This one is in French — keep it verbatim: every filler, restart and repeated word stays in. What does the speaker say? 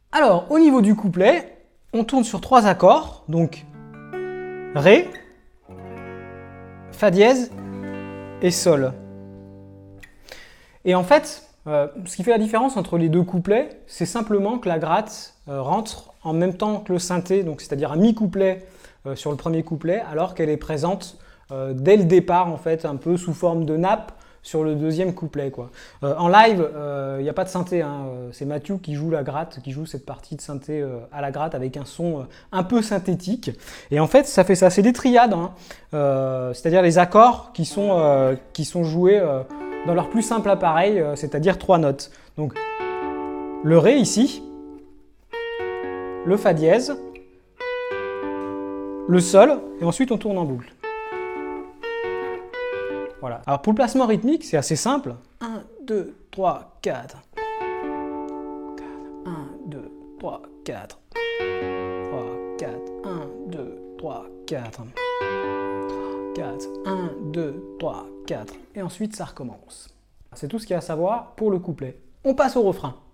Alors, au niveau du couplet, on tourne sur trois accords, donc Ré, Fa dièse et Sol. Et en fait, euh, ce qui fait la différence entre les deux couplets, c'est simplement que la gratte euh, rentre en même temps que le synthé, donc c'est-à-dire un mi-couplet euh, sur le premier couplet, alors qu'elle est présente euh, dès le départ, en fait, un peu sous forme de nappe sur le deuxième couplet, quoi. Euh, en live, il euh, n'y a pas de synthé, hein. C'est Matthew qui joue la gratte, qui joue cette partie de synthé euh, à la gratte avec un son euh, un peu synthétique. Et en fait, ça fait ça, c'est des triades, hein. euh, c'est-à-dire les accords qui sont, euh, qui sont joués euh, dans leur plus simple appareil, euh, c'est-à-dire trois notes. Donc le Ré ici, le Fa dièse, le Sol, et ensuite on tourne en boucle. Voilà. Alors pour le placement rythmique, c'est assez simple. un, deux, trois, quatre. un, deux, trois, quatre. trois, quatre. un, deux, trois, quatre. quatre. un, deux, trois, quatre. Et ensuite ça recommence. C'est tout ce qu'il y a à savoir pour le couplet. On passe au refrain.